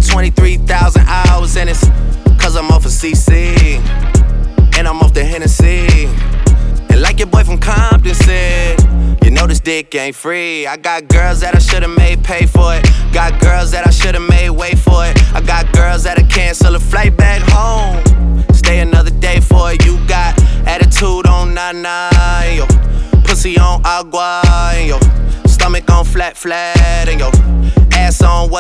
23,000 hours, and it's cause I'm off of CC, and I'm off the Hennessy. And like your boy from Compton said, you know this dick ain't free. I got girls that I should've made pay for it. Got girls that I should've made wait for it. I got girls that'll cancel a flight back home, stay another day for it. You got attitude on nana, and yo pussy on agua, and yo stomach on flat, and yo ass on what?